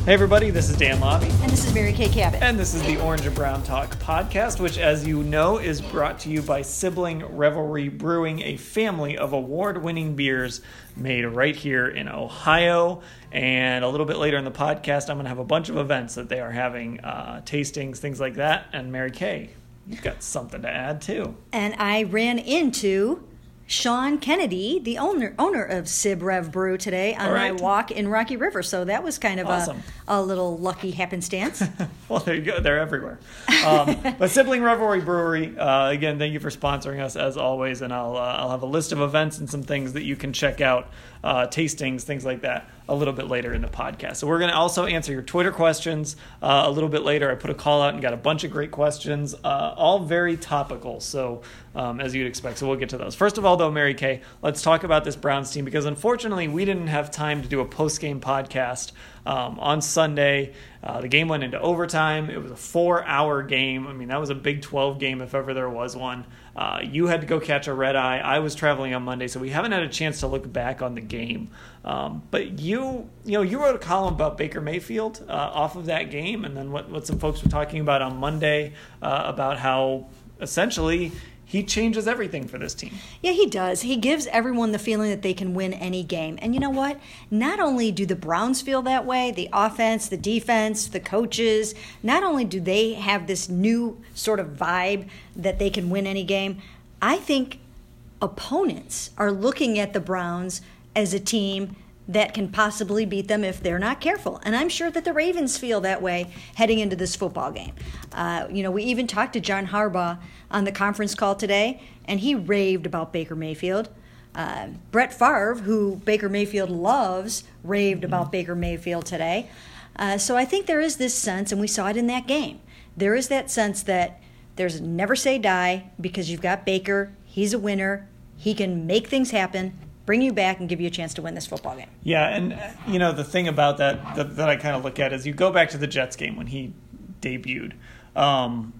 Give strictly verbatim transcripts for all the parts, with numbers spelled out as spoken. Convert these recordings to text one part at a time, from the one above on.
Hey everybody, this is Dan Lobby. And this is Mary Kay Cabot. And this is the Orange and Brown Talk podcast, which, as you know, is brought to you by Sibling Revelry Brewing, a family of award-winning beers made right here in Ohio. And a little bit later in the podcast, I'm going to have a bunch of events that they are having, uh, tastings, things like that. And Mary Kay, you've got something to add too. And I ran into Sean Kennedy, the owner owner of Sib Rev Brew, today on right. my walk in Rocky River. So that was kind of awesome. a, a little lucky happenstance. Well, there you go. They're everywhere. Um, but Sibling Revelry Brewery, uh, again, thank you for sponsoring us as always. And I'll uh, I'll have a list of events and some things that you can check out, uh, tastings, things like that, a little bit later in the podcast. So we're going to also answer your Twitter questions uh, a little bit later. I put a call out and got a bunch of great questions, uh, all very topical. So um, as you'd expect. So we'll get to those. First of all, though, Mary Kay, let's talk about this Browns team, because unfortunately we didn't have time to do a post-game podcast um, on Sunday. Uh, the game went into overtime. It was a four-hour game. I mean, that was a Big twelve game if ever there was one. Uh, you had to go catch a red eye. I was traveling on Monday, so we haven't had a chance to look back on the game. Um, but you, you know, you wrote a column about Baker Mayfield uh, off of that game, and then what, what some folks were talking about on Monday uh, about how essentially he changes everything for this team. Yeah, he does. He gives everyone the feeling that they can win any game. And you know what? Not only do the Browns feel that way, the offense, the defense, the coaches, not only do they have this new sort of vibe that they can win any game, I think opponents are looking at the Browns as a team that can possibly beat them if they're not careful. And I'm sure that the Ravens feel that way heading into this football game. Uh, you know, we even talked to John Harbaugh on the conference call today, and he raved about Baker Mayfield. Uh, Brett Favre, who Baker Mayfield loves, raved about mm-hmm. Baker Mayfield today. Uh, so I think there is this sense, and we saw it in that game, there is that sense that there's never say die because you've got Baker. He's a winner. He can make things happen, bring you back, and give you a chance to win this football game. Yeah, and, you know, the thing about that that, that I kind of look at is you go back to the Jets game when he debuted. Um,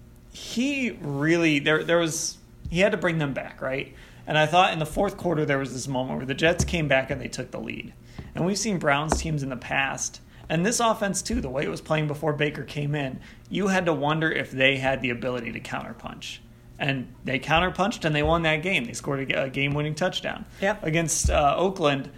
he really, there there was, he had to bring them back, right? And I thought in the fourth quarter there was this moment where the Jets came back and they took the lead. And we've seen Browns teams in the past, and this offense too, the way it was playing before Baker came in, you had to wonder if they had the ability to counterpunch. And they counterpunched, and they won that game. They scored a game-winning touchdown. Yep. Against uh, Oakland,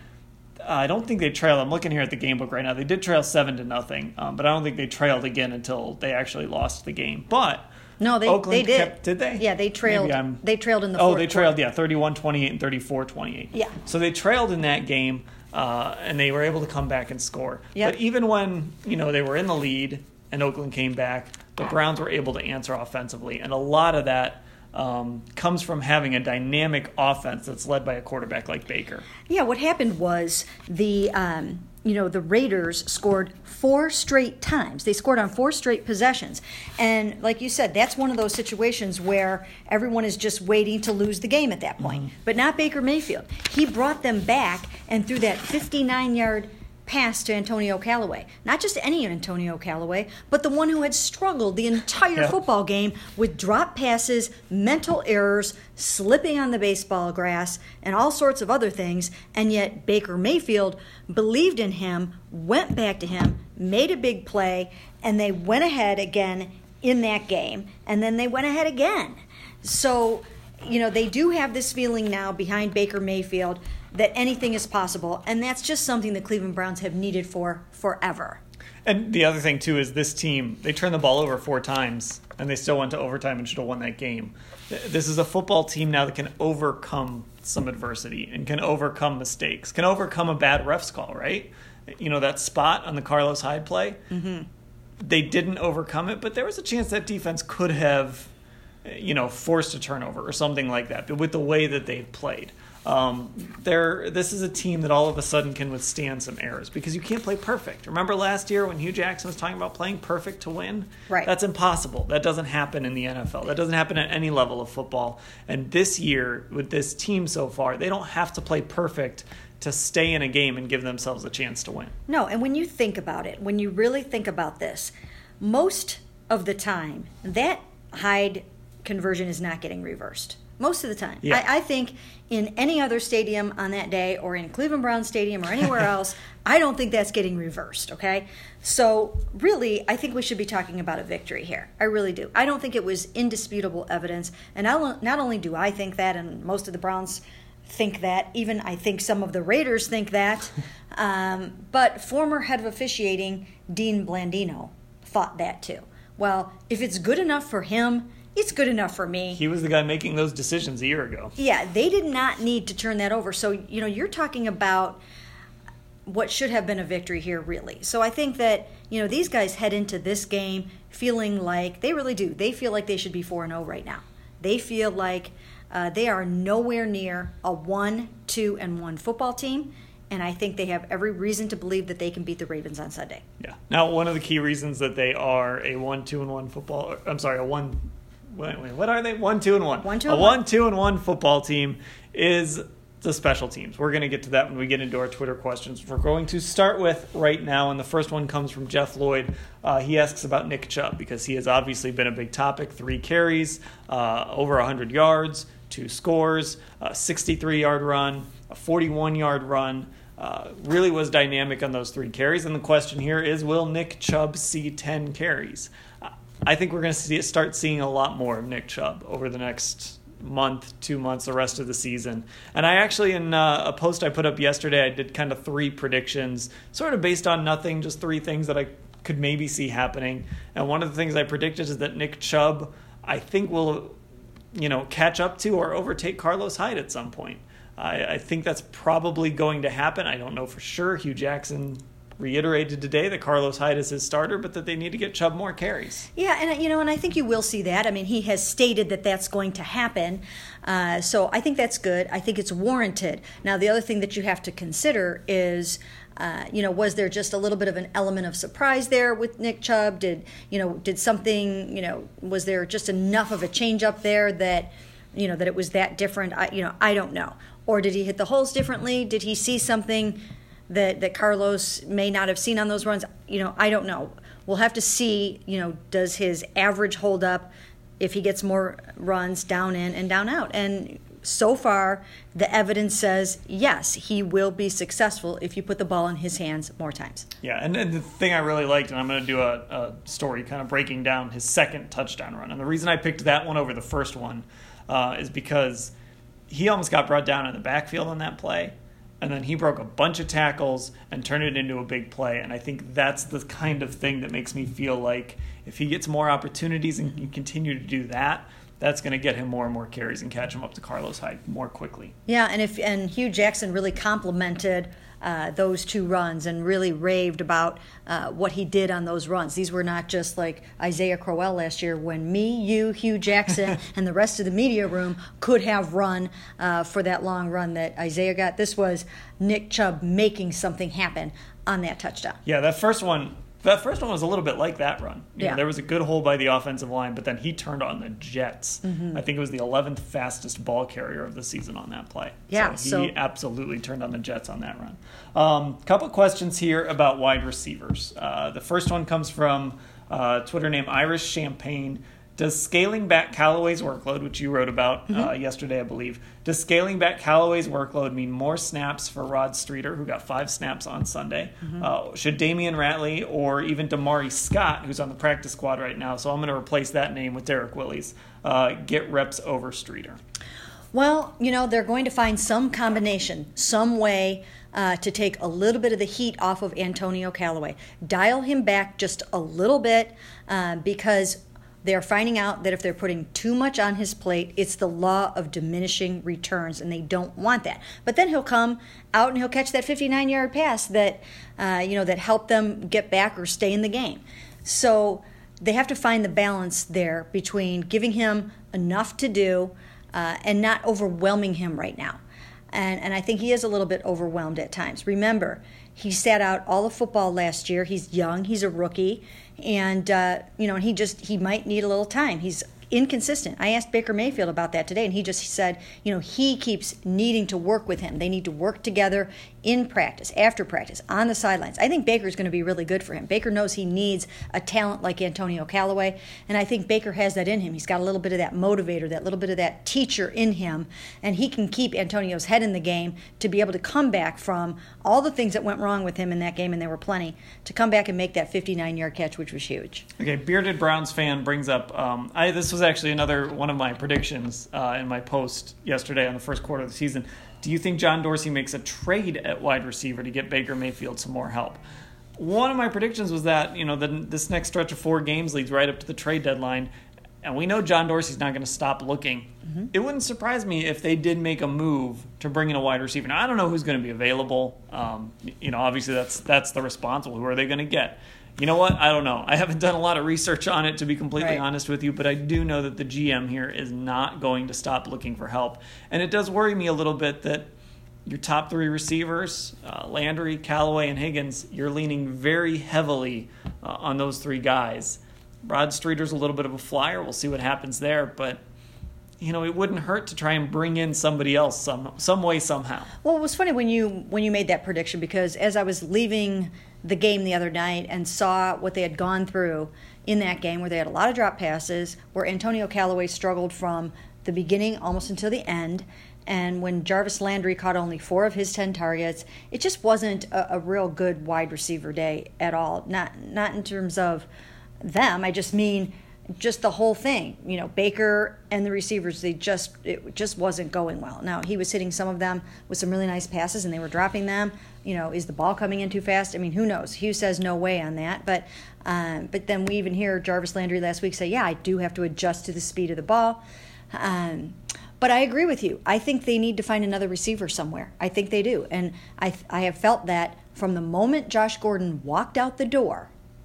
I don't think they trailed. I'm looking here at the game book right now. They did trail seven to nothing, um, but I don't think they trailed again until they actually lost the game. But no, they Oakland they did. Kept, did they? Yeah, they trailed. They trailed in the oh, fourth they trailed. quarter. Yeah, thirty-one twenty-eight and thirty-four twenty-eight. Yeah. So they trailed in that game, uh, and they were able to come back and score. Yep. But even when you know they were in the lead and Oakland came back, the Browns were able to answer offensively, and a lot of that Um, comes from having a dynamic offense that's led by a quarterback like Baker. Yeah, what happened was the um, you know the Raiders scored four straight times. They scored on four straight possessions, and like you said, that's one of those situations where everyone is just waiting to lose the game at that point. Mm-hmm. But not Baker Mayfield. He brought them back and threw that fifty-nine-yard pass to Antonio Callaway. Not just any Antonio Callaway, but the one who had struggled the entire yeah. football game with drop passes, mental errors, slipping on the baseball grass, and all sorts of other things. And yet Baker Mayfield believed in him, went back to him, made a big play, and they went ahead again in that game. And then they went ahead again. So, you know, they do have this feeling now behind Baker Mayfield that anything is possible, and that's just something the Cleveland Browns have needed for forever. And the other thing, too, is this team, they turned the ball over four times, and they still went to overtime and should have won that game. This is a football team now that can overcome some adversity and can overcome mistakes, can overcome a bad ref's call, right? You know, that spot on the Carlos Hyde play, mm-hmm. they didn't overcome it, but there was a chance that defense could have, you know, forced a turnover or something like that, but with the way that they've played. Um, they're, this is a team that all of a sudden can withstand some errors because you can't play perfect. Remember last year when Hugh Jackson was talking about playing perfect to win? Right. That's impossible. That doesn't happen in the N F L. That doesn't happen at any level of football. And this year, with this team so far, they don't have to play perfect to stay in a game and give themselves a chance to win. No, and when you think about it, when you really think about this, most of the time, that Hyde conversion is not getting reversed. Most of the time. Yeah. I, I think in any other stadium on that day, or in Cleveland Browns Stadium or anywhere else, I don't think that's getting reversed, okay? So really, I think we should be talking about a victory here. I really do. I don't think it was indisputable evidence. And not not only do I think that, and most of the Browns think that, even I think some of the Raiders think that, um, but former head of officiating, Dean Blandino, thought that too. Well, if it's good enough for him, it's good enough for me. He was the guy making those decisions a year ago. Yeah, they did not need to turn that over. So, you know, you're talking about what should have been a victory here, really. So I think that, you know, these guys head into this game feeling like, they really do, they feel like they should be four and oh right now. They feel like uh, they are nowhere near a one, two, and one football team. And I think they have every reason to believe that they can beat the Ravens on Sunday. Yeah. Now, one of the key reasons that they are a one, two, and one football, I'm sorry, a one, wait, wait, what are they? One, two, and one. One, two, a and one, one. two, and one football team is the special teams. We're going to get to that when we get into our Twitter questions. We're going to start with right now, and the first one comes from Jeff Lloyd. Uh, he asks about Nick Chubb because he has obviously been a big topic. Three carries, uh, over one hundred yards, two scores, a sixty-three-yard run, a forty-one-yard run. Uh, really was dynamic on those three carries. And the question here is, will Nick Chubb see ten carries? Uh, I think we're going to see, start seeing a lot more of Nick Chubb over the next month, two months, the rest of the season. And I actually, in uh, a post I put up yesterday, I did kind of three predictions, sort of based on nothing, just three things that I could maybe see happening. And one of the things I predicted is that Nick Chubb, I think, will, you know, catch up to or overtake Carlos Hyde at some point. I, I think that's probably going to happen. I don't know for sure. Hugh Jackson reiterated today that Carlos Hyde is his starter, but that they need to get Chubb more carries. Yeah, and you know, and I think you will see that. I mean, he has stated that that's going to happen, uh, so I think that's good. I think it's warranted. Now, the other thing that you have to consider is, uh, you know, was there just a little bit of an element of surprise there with Nick Chubb? Did you know? Did something? You know, was there just enough of a change up there that, you know, that it was that different? I, you know, I don't know. Or did he hit the holes differently? Did he see something that, that Carlos may not have seen on those runs? You know, I don't know. We'll have to see, you know, does his average hold up if he gets more runs down in and down out? And so far, the evidence says, yes, he will be successful if you put the ball in his hands more times. Yeah, and, and the thing I really liked, and I'm going to do a, a story kind of breaking down his second touchdown run. And the reason I picked that one over the first one uh, is because he almost got brought down in the backfield on that play, and then he broke a bunch of tackles and turned it into a big play. And I think that's the kind of thing that makes me feel like if he gets more opportunities and can continue to do that, that's going to get him more and more carries and catch him up to Carlos Hyde more quickly. Yeah, and if and Hugh Jackson really complimented uh, those two runs and really raved about uh, what he did on those runs. These were not just like Isaiah Crowell last year when me, you, Hugh Jackson, and the rest of the media room could have run uh, for that long run that Isaiah got. This was Nick Chubb making something happen on that touchdown. Yeah, that first one... That first one was a little bit like that run. You yeah. know, there was a good hole by the offensive line, but then he turned on the jets. Mm-hmm. I think it was the eleventh fastest ball carrier of the season on that play. Yeah, so he so, absolutely turned on the jets on that run. A um, couple questions here about wide receivers. Uh, the first one comes from uh, Twitter name Irish Champagne. Does scaling back Callaway's workload, which you wrote about mm-hmm. uh, yesterday, I believe, does scaling back Callaway's workload mean more snaps for Rod Streeter, who got five snaps on Sunday? Mm-hmm. Uh, should Damian Ratley or even Damari Scott, who's on the practice squad right now, so I'm going to replace that name with Derek Willis, uh, get reps over Streeter? Well, you know, they're going to find some combination, some way uh, to take a little bit of the heat off of Antonio Callaway. Dial him back just a little bit uh, because they're finding out that if they're putting too much on his plate, it's the law of diminishing returns, and they don't want that. But then he'll come out and he'll catch that fifty-nine-yard pass that, uh, you know, that helped them get back or stay in the game. So they have to find the balance there between giving him enough to do uh, and not overwhelming him right now. And, and I think he is a little bit overwhelmed at times. Remember, he sat out all of football last year. He's young. He's a rookie. And, uh, you know, and he just, he might need a little time. He's inconsistent. I asked Baker Mayfield about that today, and he just said, you know, he keeps needing to work with him. They need to work together in practice, after practice, on the sidelines. I think Baker's going to be really good for him. Baker knows he needs a talent like Antonio Callaway, and I think Baker has that in him. He's got a little bit of that motivator, that little bit of that teacher in him, and he can keep Antonio's head in the game to be able to come back from all the things that went wrong with him in that game, and there were plenty, to come back and make that fifty-nine-yard catch, which was huge. Okay, Bearded Browns fan brings up, um, I, this was actually another one of my predictions uh, in my post yesterday on the first quarter of the season. Do you think John Dorsey makes a trade at wide receiver to get Baker Mayfield some more help? One of my predictions was that, you know, the, this next stretch of four games leads right up to the trade deadline, and we know John Dorsey's not going to stop looking. Mm-hmm. It wouldn't surprise me if they did make a move to bring in a wide receiver. Now, I don't know who's going to be available. Um, you know, obviously that's that's the responsible. Who are they going to get? You know what? I don't know. I haven't done a lot of research on it, to be completely right. honest with you, but I do know that the G M here is not going to stop looking for help. And it does worry me a little bit that your top three receivers, uh, Landry, Callaway, and Higgins, you're leaning very heavily uh, on those three guys. Rod Streeter's a little bit of a flyer. We'll see what happens there, but you know, it wouldn't hurt to try and bring in somebody else some some way, somehow. Well, it was funny when you when you made that prediction, because as I was leaving the game the other night and saw what they had gone through in that game, where they had a lot of drop passes, where Antonio Callaway struggled from the beginning almost until the end, and when Jarvis Landry caught only four of his ten targets, it just wasn't a, a real good wide receiver day at all. Not not in terms of them, I just mean just the whole thing. You know, Baker and the receivers, they just it just wasn't going well. Now, he was hitting some of them with some really nice passes, and they were dropping them. You know, is the ball coming in too fast? I mean, who knows? Hugh says no way on that. But um, but then we even hear Jarvis Landry last week say, yeah, I do have to adjust to the speed of the ball. Um, but I agree with you. I think they need to find another receiver somewhere. I think they do. And I I have felt that from the moment Josh Gordon walked out the door,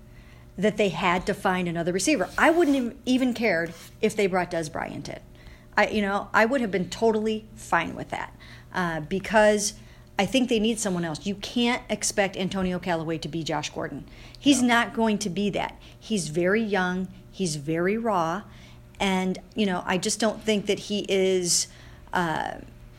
that they had to find another receiver. I wouldn't have even cared if they brought Dez Bryant in. I, you know, I would have been totally fine with that uh, because I think they need someone else. You can't expect Antonio Callaway to be Josh Gordon. He's yeah. not going to be that. He's very young. He's very raw. And, you know, I just don't think that he is uh,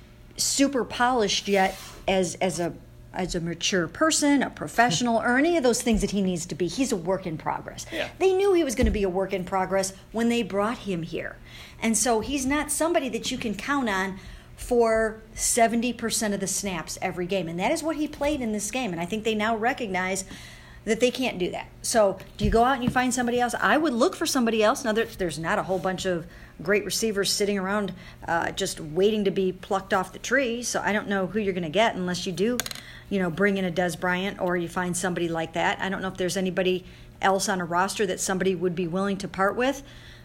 super polished yet as as a as a mature person, a professional, or any of those things that he needs to be. He's a work in progress. Yeah. They knew he was going to be a work in progress when they brought him here. And so he's not somebody that you can count on for seventy percent of the snaps every game. And that is what he played in this game. And I think they now recognize that they can't do that. So do you go out and you find somebody else? I would look for somebody else. Now, there, there's not a whole bunch of great receivers sitting around uh, just waiting to be plucked off the tree. So I don't know who you're going to get unless you do, you know, bring in a Dez Bryant or you find somebody like that. I don't know if there's anybody else on a roster that somebody would be willing to part with.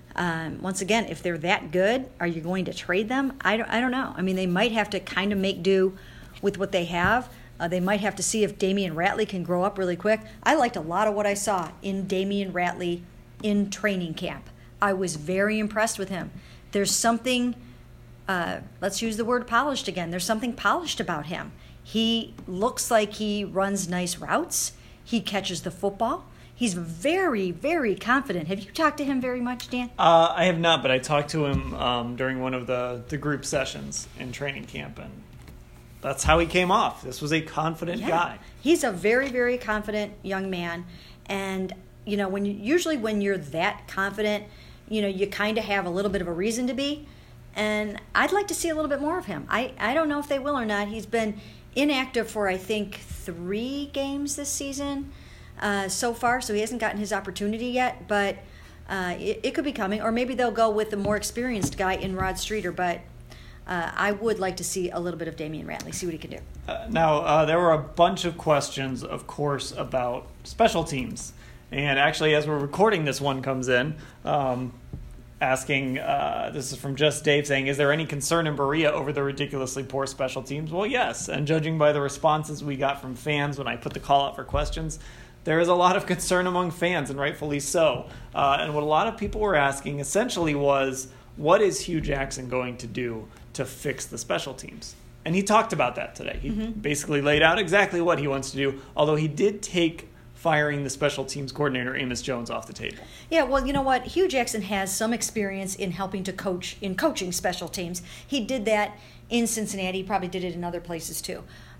Um, once again, if they're that good, are you going to trade them? I don't, I don't know. I mean, they might have to kind of make do with what they have. Uh, they might have to see if Damian Ratley can grow up really quick. I liked a lot of what I saw in Damian Ratley in training camp. I was very impressed with him. There's something, uh, let's use the word polished again. There's something polished about him. He looks like he runs nice routes. He catches the football. He's very, very confident. Have you talked to him very much, Dan? Uh, I have not, but I talked to him um, during one of the, the group sessions in training camp, and that's how he came off. This was a confident yeah. guy. He's a very, very confident young man. And, you know, when you, usually when you're that confident, you know, you kind of have a little bit of a reason to be. And I'd like to see a little bit more of him. I, I don't know if they will or not. He's been inactive for, I think, three games this season uh, so far. So he hasn't gotten his opportunity yet. But uh, it, it could be coming. Or maybe they'll go with the more experienced guy in Rod Streeter. But Uh, I would like to see a little bit of Damian Ratley, see what he can do. Uh, now, uh, there were a bunch of questions, of course, about special teams. And actually, as we're recording, this one comes in um, asking, uh, this is from Just Dave, saying, is there any concern in Berea over the ridiculously poor special teams? Well, yes. And judging by the responses we got from fans when I put the call out for questions, there is a lot of concern among fans, and rightfully so. Uh, and what a lot of people were asking essentially was, what is Hugh Jackson going to do to fix the special teams? And he talked about that today. He mm-hmm. basically laid out exactly what he wants to do, although he did take firing the special teams coordinator, Amos Jones, off the table. Yeah, well, you know what? Hugh Jackson has some experience in helping to coach, in coaching special teams. He did that in Cincinnati. He probably did it in other places too.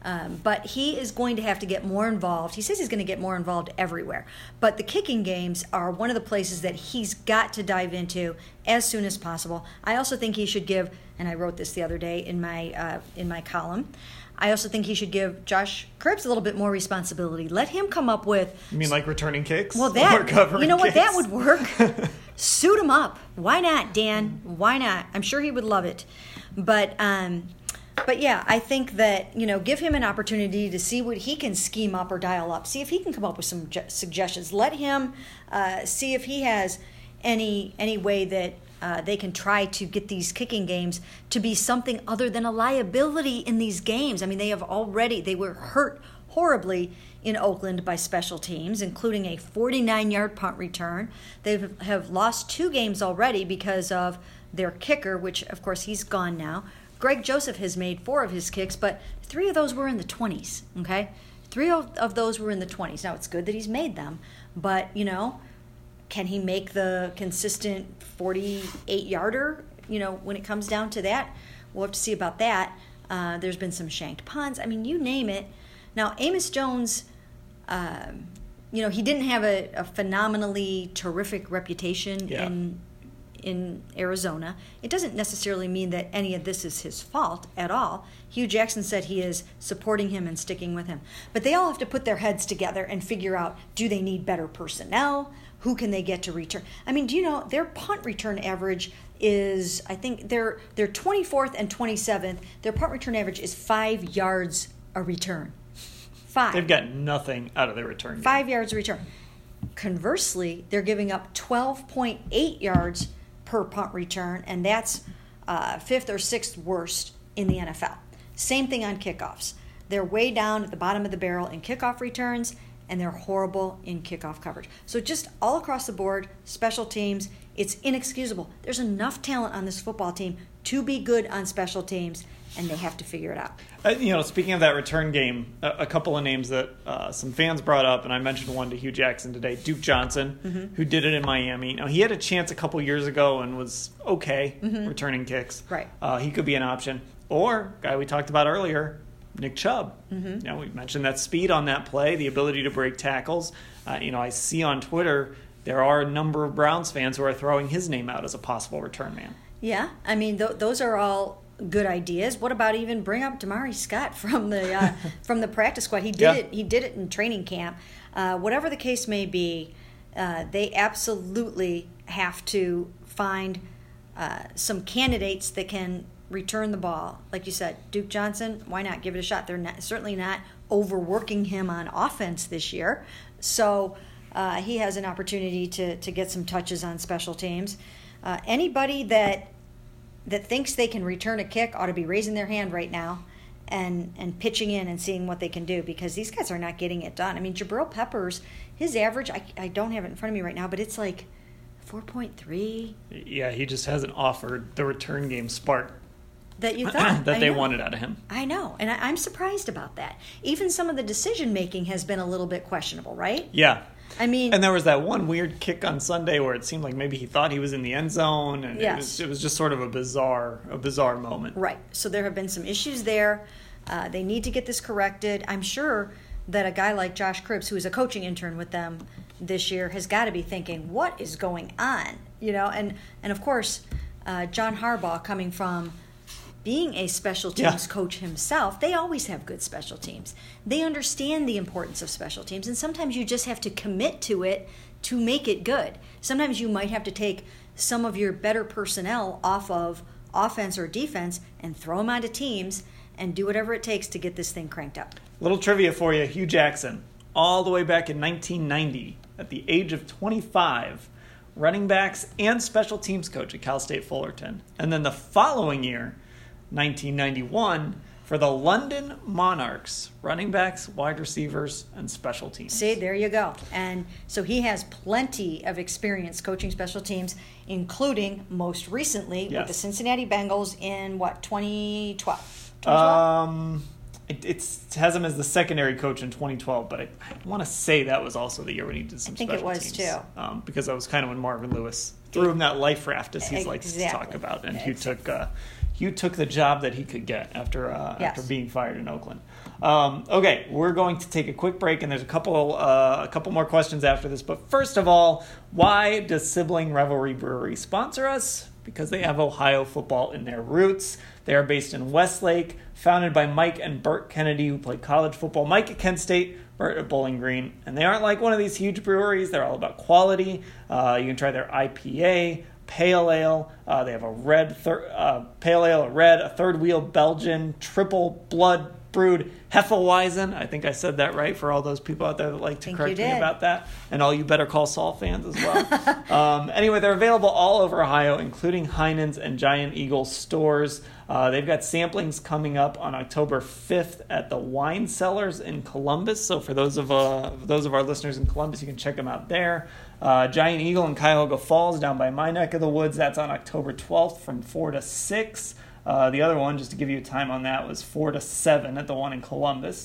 Um, but he is going to have to get more involved. He says he's going to get more involved everywhere. But the kicking games are one of the places that he's got to dive into as soon as possible. I also think he should give, and I wrote this the other day in my uh, in my column, I also think he should give Josh Cribbs a little bit more responsibility. Let him come up with... You mean like returning kicks? Well, that, or covering you know what, kicks? that would work. Suit him up. Why not, Dan? Why not? I'm sure he would love it. But... um But yeah, I think that, you know, give him an opportunity to see what he can scheme up or dial up. See if he can come up with some ju- suggestions. Let him uh, see if he has any any way that uh, they can try to get these kicking games to be something other than a liability in these games. I mean, they have already, they were hurt horribly in Oakland by special teams, including a forty-nine-yard punt return. They have lost two games already because of their kicker, which, of course, he's gone now. Greg Joseph has made four of his kicks, but three of those were in the twenties, okay? Three of, of those were in the twenties. Now, it's good that he's made them, but, you know, can he make the consistent forty-eight-yarder, you know, when it comes down to that? We'll have to see about that. Uh, there's been some shanked punts. I mean, you name it. Now, Amos Jones, um, you know, he didn't have a, a phenomenally terrific reputation Yeah. in in Arizona. It doesn't necessarily mean that any of this is his fault at all. Hugh Jackson said he is supporting him and sticking with him. But they all have to put their heads together and figure out, do they need better personnel? Who can they get to return? I mean, do you know their punt return average is, I think they're they're twenty-fourth and twenty-seventh. Their punt return average is five yards a return. Five. They've got nothing out of their return game. Five yards a return. Conversely, they're giving up twelve point eight yards per punt return, and that's uh, fifth or sixth worst in the N F L. Same thing on kickoffs. They're way down at the bottom of the barrel in kickoff returns, and they're horrible in kickoff coverage. So just all across the board, special teams, it's inexcusable. There's enough talent on this football team to be good on special teams, and they have to figure it out. Uh, you know, speaking of that return game, a, a couple of names that uh, some fans brought up, and I mentioned one to Hugh Jackson today, Duke Johnson, mm-hmm. who did it in Miami. Now, he had a chance a couple years ago and was okay mm-hmm. returning kicks. Right. Uh, he could be an option. Or, guy we talked about earlier, Nick Chubb. Mm-hmm. You know, we mentioned that speed on that play, the ability to break tackles. Uh, you know, I see on Twitter there are a number of Browns fans who are throwing his name out as a possible return man. Yeah, I mean, th- those are all good ideas. What about even bring up Damari Scott from the uh, from the practice squad? He did yeah. it. He did it in training camp. Uh, whatever the case may be, uh, they absolutely have to find uh, some candidates that can return the ball. Like you said, Duke Johnson. Why not give it a shot? They're not, certainly not overworking him on offense this year, so uh, he has an opportunity to to get some touches on special teams. Uh, anybody that that thinks they can return a kick ought to be raising their hand right now and and pitching in and seeing what they can do, because these guys are not getting it done. I mean, Jabril Peppers, his average, I, I don't have it in front of me right now, but it's like four point three. Yeah, he just hasn't offered the return game spark that you thought. that I they know. wanted out of him. I know, and I, I'm surprised about that. Even some of the decision-making has been a little bit questionable, right? Yeah. I mean, and there was that one weird kick on Sunday where it seemed like maybe he thought he was in the end zone, and yes. it was it was just sort of a bizarre a bizarre moment. Right. So there have been some issues there. Uh, they need to get this corrected. I'm sure that a guy like Josh Cribbs, who is a coaching intern with them this year, has got to be thinking, "What is going on?" You know, and and of course, uh, John Harbaugh, coming from being a special teams yeah. coach himself, they always have good special teams. They understand the importance of special teams, and sometimes you just have to commit to it to make it good. Sometimes you might have to take some of your better personnel off of offense or defense and throw them onto teams and do whatever it takes to get this thing cranked up. Little trivia for you, Hugh Jackson, all the way back in nineteen ninety, at the age of twenty-five, running backs and special teams coach at Cal State Fullerton. And then the following year, nineteen ninety-one, for the London Monarchs, running backs, wide receivers, and special teams. See, there you go. And so he has plenty of experience coaching special teams, including most recently yes. with the Cincinnati Bengals in, what, twenty twelve? Um, it, it's, it has him as the secondary coach in twenty twelve, but I, I want to say that was also the year when he did some I think special it was teams. too. Um, because that was kind of when Marvin Lewis threw him that life raft, as he Exactly. likes to talk about, and Hugh Exactly. took uh, Hugh took the job that he could get after uh, Yes. after being fired in Oakland. Um, okay, we're going to take a quick break, and there's a couple uh, a couple more questions after this. But first of all, why does Sibling Revelry Brewery sponsor us? Because they have Ohio football in their roots. They are based in Westlake, founded by Mike and Bert Kennedy, who played college football. Mike at Kent State, Bert at Bowling Green. And they aren't like one of these huge breweries. They're all about quality. Uh, you can try their I P A, Pale Ale. Uh, they have a red thir- uh, Pale Ale, a red, a third wheel Belgian, triple blood brewed Hefeweizen. I think I said that right for all those people out there that like to Think correct you me did. about that. And all you Better Call Saul fans as well. um, anyway, they're available all over Ohio, including Heinen's and Giant Eagle stores. Uh, they've got samplings coming up on October fifth at the Wine Cellars in Columbus. So for those of uh, for those of our listeners in Columbus, you can check them out there. Uh, Giant Eagle in Cuyahoga Falls, down by my neck of the woods. That's on October twelfth from four to six. Uh, the other one, just to give you a time on that, was four to seven at the one in Columbus.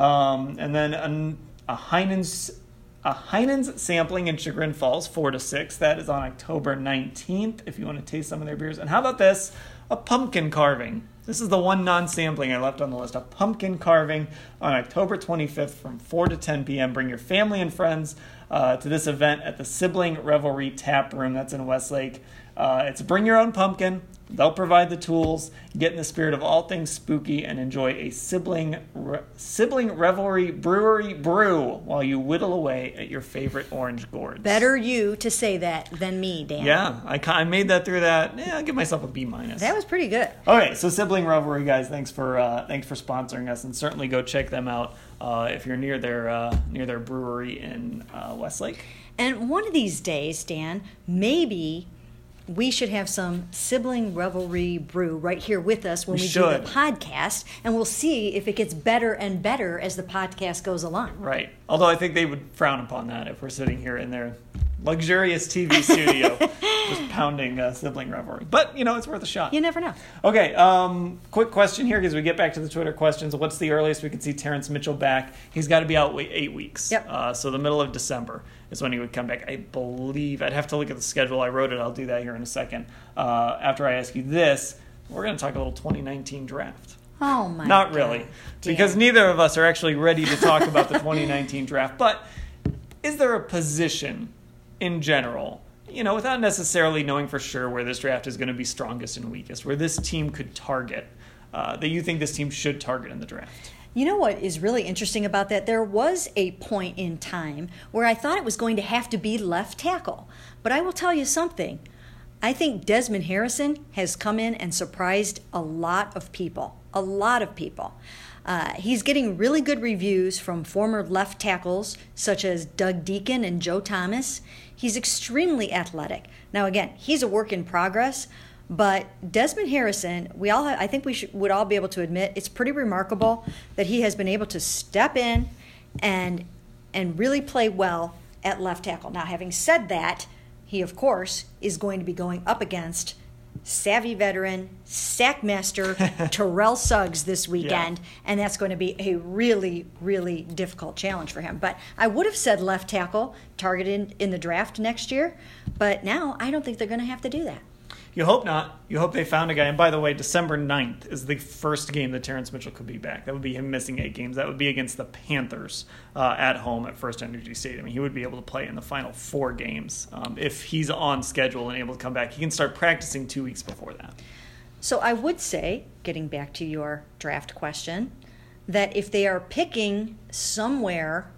Um, and then an, a Heinen's a Heinen's sampling in Chagrin Falls, four to six. That is on October nineteenth if you want to taste some of their beers. And how about this? A pumpkin carving. This is the one non-sampling I left on the list. A pumpkin carving on October twenty-fifth from four to ten p.m. Bring your family and friends uh, to this event at the Sibling Revelry Tap Room. That's in Westlake. Uh, it's bring your own pumpkin. They'll provide the tools. Get in the spirit of all things spooky and enjoy a sibling re- sibling revelry brewery brew while you whittle away at your favorite orange gourds. Better you to say that than me, Dan. Yeah, I, ca- I made that through that. Yeah, I'll give myself a B minus. That was pretty good. Okay, so Sibling Revelry, guys, thanks for uh, thanks for sponsoring us, and certainly go check them out uh, if you're near their uh, near their brewery in uh, Westlake. And one of these days, Dan, maybe we should have some Sibling Revelry brew right here with us when We we, should. do the podcast, and we'll see if it gets better and better as the podcast goes along. Right. Although I think they would frown upon that if we're sitting here in their luxurious T V studio just pounding uh, Sibling Revelry. But, you know, it's worth a shot. You never know. Okay, um, quick question here because we get back to the Twitter questions. What's the earliest we could see Terrence Mitchell back? He's got to be out wait, eight weeks. Yep. Uh, so the middle of December is when he would come back. I believe. I'd have to look at the schedule. I wrote it. I'll do that here in a second. Uh, after I ask you this, we're going to talk a little twenty nineteen draft. Oh, my Not God. really, Dan. because neither of us are actually ready to talk about the twenty nineteen draft. But is there a position in general, you know, without necessarily knowing for sure where this draft is going to be strongest and weakest, where this team could target, uh, that you think this team should target in the draft? You know what is really interesting about that? There was a point in time where I thought it was going to have to be left tackle. But I will tell you something. I think Desmond Harrison has come in and surprised a lot of people. A lot of people. Uh, he's getting really good reviews from former left tackles such as Doug Deacon and Joe Thomas. He's extremely athletic. Now, again, he's a work in progress. But Desmond Harrison, we all have, I think we should, would all be able to admit it's pretty remarkable that he has been able to step in and and really play well at left tackle. Now, having said that, he of course is going to be going up against savvy veteran, sack master Terrell Suggs this weekend, yeah. And that's going to be a really, really difficult challenge for him. But I would have said left tackle targeted in the draft next year, but now I don't think they're going to have to do that. You hope not. You hope they found a guy. And by the way, December ninth is the first game that Terrence Mitchell could be back. That would be him missing eight games. That would be against the Panthers uh, at home at First Energy Stadium. He would be able to play in the final four games um, if he's on schedule and able to come back. He can start practicing two weeks before that. So I would say, getting back to your draft question, that if they are picking somewhere,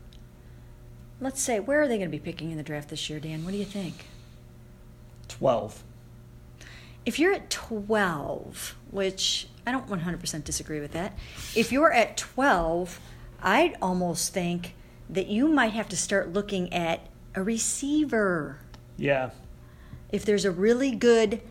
let's say, where are they going to be picking in the draft this year, Dan? What do you think? twelve. If you're at twelve, which I don't one hundred percent disagree with that, if you're at twelve, I'd almost think that you might have to start looking at a receiver. Yeah. If there's a really good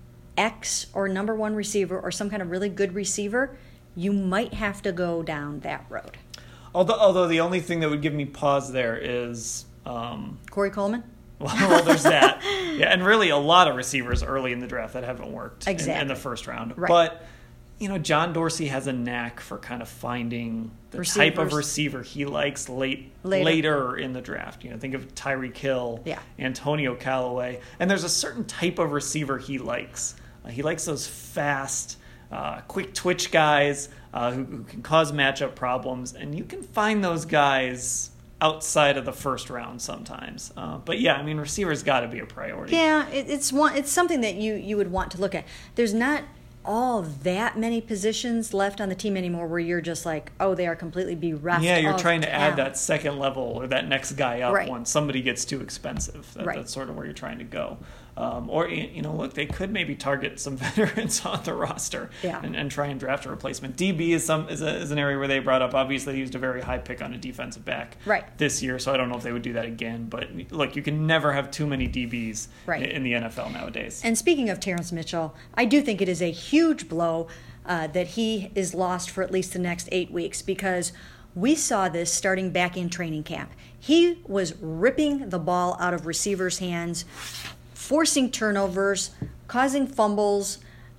X or number one receiver or some kind of really good receiver, you might have to go down that road. Although, although the only thing that would give me pause there is... Um, Corey Coleman? Well, there's that. Yeah, and really a lot of receivers early in the draft that haven't worked exactly. in, in the first round. Right. But, you know, John Dorsey has a knack for kind of finding the Receivers. type of receiver he likes late later. later in the draft. You know, think of Tyreek Hill, yeah. Antonio Callaway. And there's a certain type of receiver he likes. Uh, he likes those fast, uh, quick twitch guys uh, who, who can cause matchup problems, and you can find those guys outside of the first round sometimes. Uh, but yeah, I mean, receivers got to be a priority. Yeah, it, it's one. It's something that you you would want to look at. There's not all that many positions left on the team anymore where you're just like, oh, they are completely bereft. Yeah, you're of trying to talent. add that second level or that next guy up Right. when somebody gets too expensive. That, Right. That's sort of where you're trying to go. Um, or, you know, look, they could maybe target some veterans on the roster Yeah. and, and try and draft a replacement. D B is some is, a, is an area where they brought up. Obviously, they used a very high pick on a defensive back Right. this year, so I don't know if they would do that again. But, look, you can never have too many D Bs Right. in, in the N F L nowadays. And speaking of Terrence Mitchell, I do think it is a huge blow uh, that he is lost for at least the next eight weeks because we saw this starting back in training camp. He was ripping the ball out of receivers' hands, forcing turnovers, causing fumbles,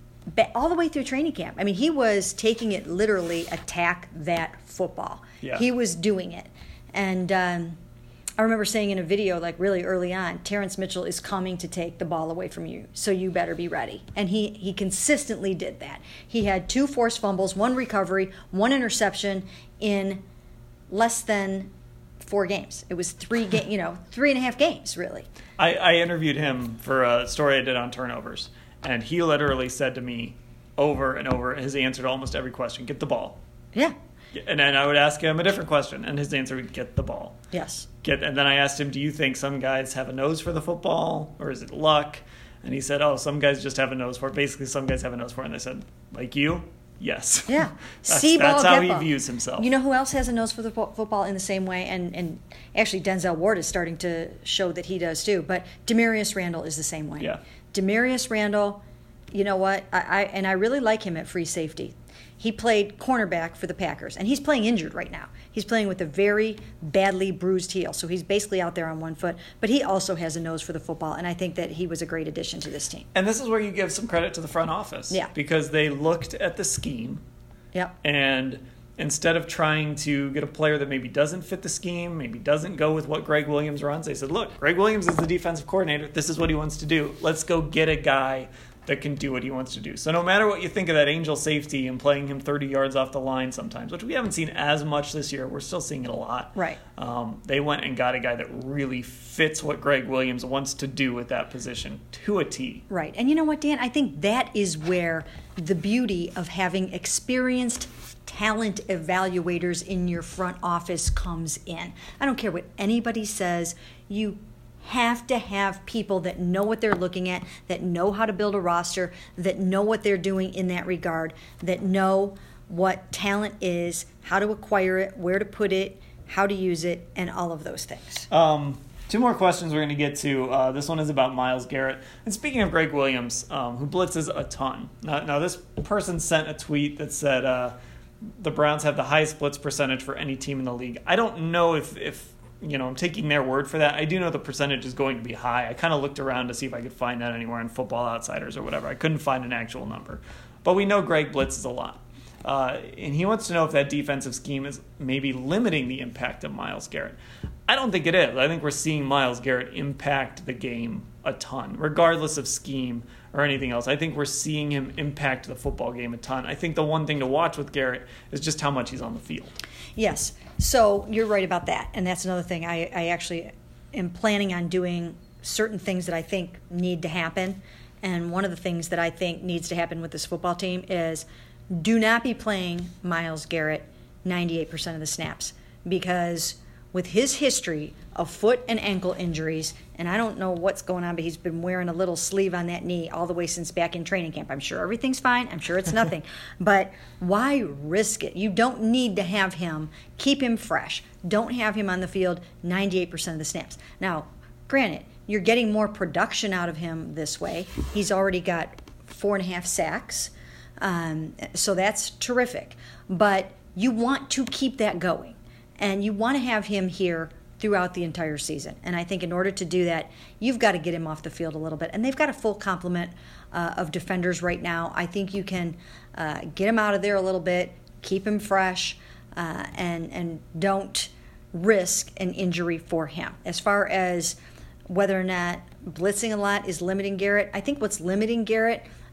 all the way through training camp. I mean, he was taking it literally, attack that football. Yeah. He was doing it. And um, I remember saying in a video, like really early on, Terrence Mitchell is coming to take the ball away from you, so you better be ready. And he, he consistently did that. He had two forced fumbles, one recovery, one interception in less than four games. It was three ga- you know, three and a half games, really. I, I interviewed him for a story I did on turnovers, and he literally said to me over and over, his answer to almost every question, get the ball. Yeah. And then I would ask him a different question, and his answer would get the ball. Yes. Get, and then I asked him, do you think some guys have a nose for the football, or is it luck? And he said, oh, some guys just have a nose for it. Basically, some guys have a nose for it. And I said, like you? Yes. Yeah. that's See ball, that's how get he ball. views himself. You know who else has a nose for the fo- football in the same way? And, and actually, Denzel Ward is starting to show that he does too. But Demarius Randall is the same way. Yeah. Demarius Randall, you know what? I, I and I really like him at free safety. He played cornerback for the Packers, and he's playing injured right now. He's playing with a very badly bruised heel, so he's basically out there on one foot. But he also has a nose for the football, and I think that he was a great addition to this team. And this is where you give some credit to the front office. Yeah. Because they looked at the scheme, Yep. and instead of trying to get a player that maybe doesn't fit the scheme, maybe doesn't go with what Greg Williams runs, they said, look, Greg Williams is the defensive coordinator. This is what he wants to do. Let's go get a guy that can do what he wants to do. So no matter what you think of that angel safety and playing him thirty yards off the line sometimes, which we haven't seen as much this year, we're still seeing it a lot. Right. Um, they went and got a guy that really fits what Greg Williams wants to do with that position to a T. Right. And you know what, Dan? I think that is where the beauty of having experienced talent evaluators in your front office comes in. I don't care what anybody says. You have to have people that know what they're looking at, that know how to build a roster, that know what they're doing in that regard, that know what talent is, how to acquire it, where to put it, how to use it, and all of those things. Um, two more questions we're going to get to. Uh, this one is about Myles Garrett. And speaking of Greg Williams, um, who blitzes a ton. Now, now, this person sent a tweet that said uh, the Browns have the highest blitz percentage for any team in the league. I don't know if, if you know, I'm taking their word for that. I do know the percentage is going to be high. I kind of looked around to see if I could find that anywhere in Football Outsiders or whatever. I couldn't find an actual number. But we know Greg blitzes a lot. Uh, and he wants to know if that defensive scheme is maybe limiting the impact of Myles Garrett. I don't think it is. I think we're seeing Myles Garrett impact the game a ton, regardless of scheme or anything else. I think we're seeing him impact the football game a ton. I think the one thing to watch with Garrett is just how much he's on the field. Yes. So you're right about that. And that's another thing. I, I actually am planning on doing certain things that I think need to happen. And one of the things that I think needs to happen with this football team is do not be playing Myles Garrett ninety-eight percent of the snaps, because with his history of foot and ankle injuries, and I don't know what's going on, but he's been wearing a little sleeve on that knee all the way since back in training camp. I'm sure everything's fine. I'm sure it's nothing. But why risk it? You don't need to have him. Keep him fresh. Don't have him on the field ninety-eight percent of the snaps. Now, granted, you're getting more production out of him this way. He's already got four and a half sacks. Um, so that's terrific. But you want to keep that going. And you want to have him here throughout the entire season. And I think in order to do that, you've got to get him off the field a little bit. And they've got a full complement uh, of defenders right now. I think you can uh, get him out of there a little bit, keep him fresh, uh, and, and don't risk an injury for him. As far as whether or not blitzing a lot is limiting Garrett, I think what's limiting Garrett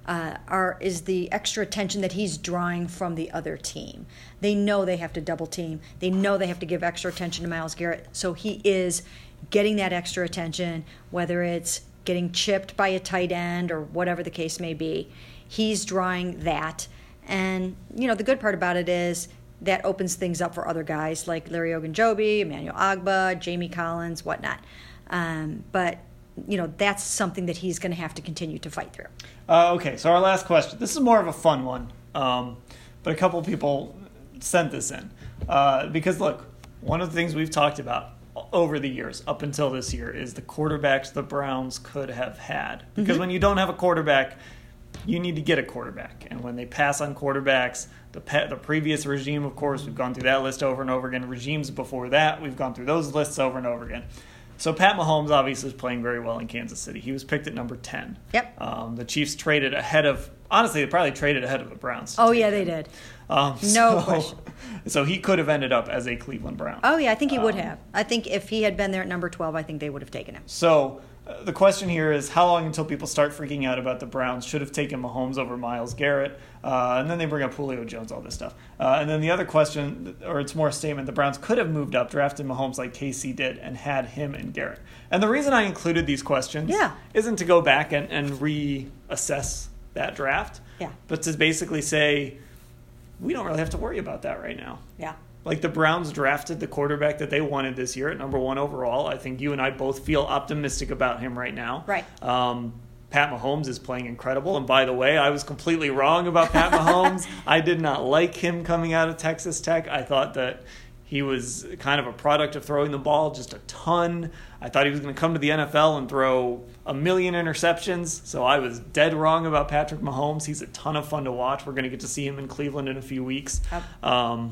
uh, are is the extra attention that he's drawing from the other team. They know they have to double team. They know they have to give extra attention to Myles Garrett. So he is getting that extra attention, whether it's getting chipped by a tight end or whatever the case may be. He's drawing that. And, you know, the good part about it is that opens things up for other guys like Larry Ogunjobi, Emmanuel Ogbah, Jamie Collins, whatnot. Um, but, you know, that's something that he's going to have to continue to fight through. Uh, okay, so our last question. This is more of a fun one, um, but a couple people sent this in. Uh, because, look, one of the things we've talked about over the years, up until this year, is the quarterbacks the Browns could have had. Because mm-hmm. when you don't have a quarterback, you need to get a quarterback. And when they pass on quarterbacks, the pe- the previous regime, of course, we've gone through that list over and over again. Regimes before that, we've gone through those lists over and over again. So Pat Mahomes obviously is playing very well in Kansas City. He was picked at number ten. Yep. Um, the Chiefs traded ahead of, honestly, they probably traded ahead of the Browns. Oh, yeah, they did. Um, no so, question. So he could have ended up as a Cleveland Brown. Oh, yeah, I think he would um, have. I think if he had been there at number twelve, I think they would have taken him. So uh, the question here is, how long until people start freaking out about the Browns should have taken Mahomes over Myles Garrett? Uh, and then they bring up Julio Jones, all this stuff. Uh, and then the other question, or it's more a statement, the Browns could have moved up, drafted Mahomes like K C did, and had him and Garrett. And the reason I included these questions yeah. isn't to go back and, and reassess that draft, yeah. but to basically say, we don't really have to worry about that right now. Yeah. Like, the Browns drafted the quarterback that they wanted this year at number one overall. I think you and I both feel optimistic about him right now. Right. Um, Pat Mahomes is playing incredible. And by the way, I was completely wrong about Pat Mahomes. I did not like him coming out of Texas Tech. I thought that he was kind of a product of throwing the ball just a ton. I thought he was going to come to the N F L and throw a million interceptions. So I was dead wrong about Patrick Mahomes. He's a ton of fun to watch. We're going to get to see him in Cleveland in a few weeks. Yep. Um,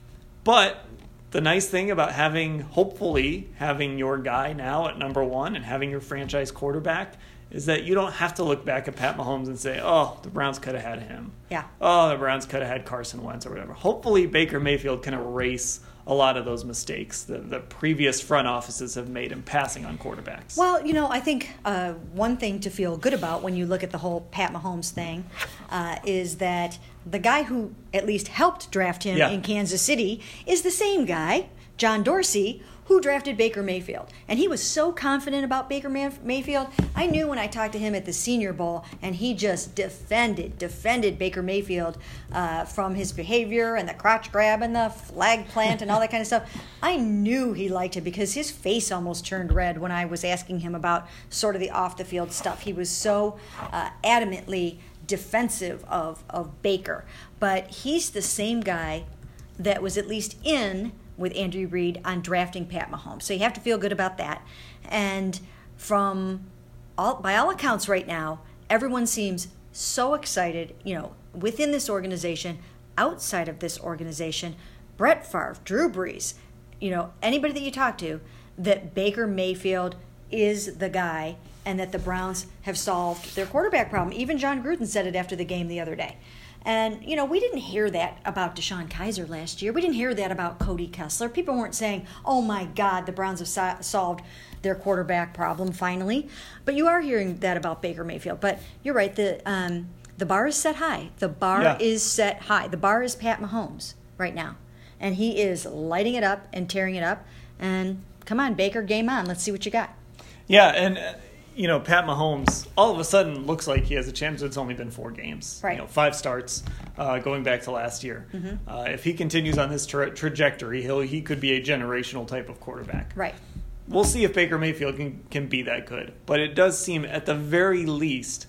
but the nice thing about having, hopefully, having your guy now at number one and having your franchise quarterback is that you don't have to look back at Pat Mahomes and say, oh, the Browns could have had him. Yeah. Oh, the Browns could have had Carson Wentz or whatever. Hopefully Baker Mayfield can erase a lot of those mistakes that the previous front offices have made in passing on quarterbacks. Well, you know, I think uh, one thing to feel good about when you look at the whole Pat Mahomes thing uh, is that the guy who at least helped draft him yeah. in Kansas City is the same guy, John Dorsey, who drafted Baker Mayfield. And he was so confident about Baker Mayfield. I knew when I talked to him at the Senior Bowl, and he just defended, defended Baker Mayfield uh, from his behavior and the crotch grab and the flag plant and all that kind of stuff. I knew he liked it because his face almost turned red when I was asking him about sort of the off-the-field stuff. He was so uh, adamantly defensive of, of Baker. But he's the same guy that was at least in with Andrew Reid on drafting Pat Mahomes. So you have to feel good about that. And from all, by all accounts right now, everyone seems so excited, you know, within this organization, outside of this organization, Brett Favre, Drew Brees, you know, anybody that you talk to, that Baker Mayfield is the guy and that the Browns have solved their quarterback problem. Even John Gruden said it after the game the other day. And, you know, we didn't hear that about Deshaun Kaiser last year. We didn't hear that about Cody Kessler. People weren't saying, oh, my God, the Browns have so- solved their quarterback problem finally. But you are hearing that about Baker Mayfield. But you're right. The um, the bar is set high. The bar yeah. is set high. The bar is Pat Mahomes right now. And he is lighting it up and tearing it up. And come on, Baker, game on. Let's see what you got. Yeah, and... Uh, You know, Pat Mahomes all of a sudden looks like he has a chance. It's only been four games, right? You know, five starts uh, going back to last year. Mm-hmm. Uh, if he continues on this tra- trajectory, he'll he could be a generational type of quarterback. Right. We'll see if Baker Mayfield can can be that good, but it does seem, at the very least,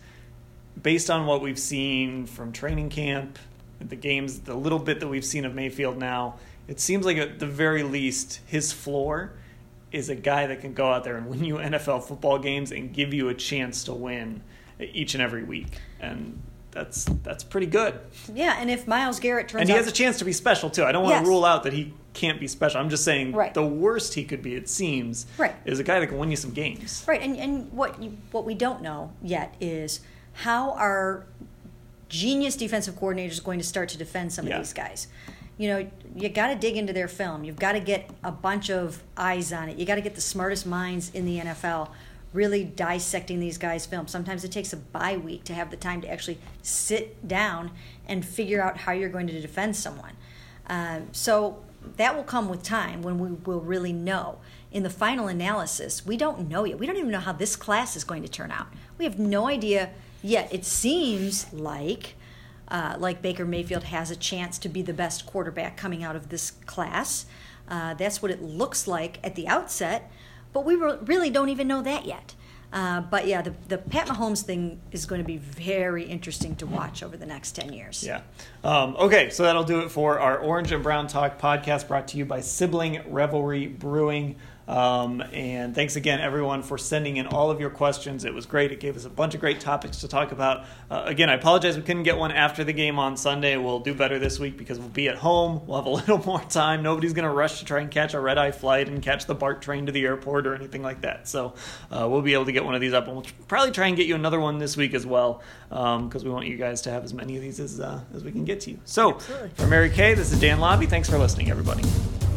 based on what we've seen from training camp, the games, the little bit that we've seen of Mayfield now, it seems like at the very least his floor is a guy that can go out there and win you N F L football games and give you a chance to win each and every week. And that's that's pretty good. Yeah, and if Myles Garrett turns out... And he has a chance to be special, too. I don't want yes. to rule out that he can't be special. I'm just saying right. the worst he could be, it seems, right. is a guy that can win you some games. Right, and, and what you, what we don't know yet is how our genius defensive coordinators going to start to defend some yeah. of these guys. You know, you got to dig into their film. You've got to get a bunch of eyes on it. You got to get the smartest minds in the N F L really dissecting these guys' films. Sometimes it takes a bye week to have the time to actually sit down and figure out how you're going to defend someone. Um, so that will come with time when we will really know. In the final analysis, we don't know yet. We don't even know how this class is going to turn out. We have no idea yet. It seems like uh, like Baker Mayfield has a chance to be the best quarterback coming out of this class. Uh, that's what it looks like at the outset, but we re- really don't even know that yet. Uh, but yeah, the, the Pat Mahomes thing is going to be very interesting to watch over the next ten years. Yeah. Um, okay, so that'll do it for our Orange and Brown Talk podcast, brought to you by Sibling Revelry Brewing. Um, and thanks again, everyone, for sending in all of your questions. It was great. It gave us a bunch of great topics to talk about. Uh, again, I apologize we couldn't get one after the game on Sunday. We'll do better this week because we'll be at home. We'll have a little more time. Nobody's going to rush to try and catch a red-eye flight and catch the BART train to the airport or anything like that. So uh, we'll be able to get one of these up, and we'll probably try and get you another one this week as well, because um, we want you guys to have as many of these as, uh, as we can get to you. So Absolutely. for Mary Kay, this is Dan Lobby. Thanks for listening, everybody.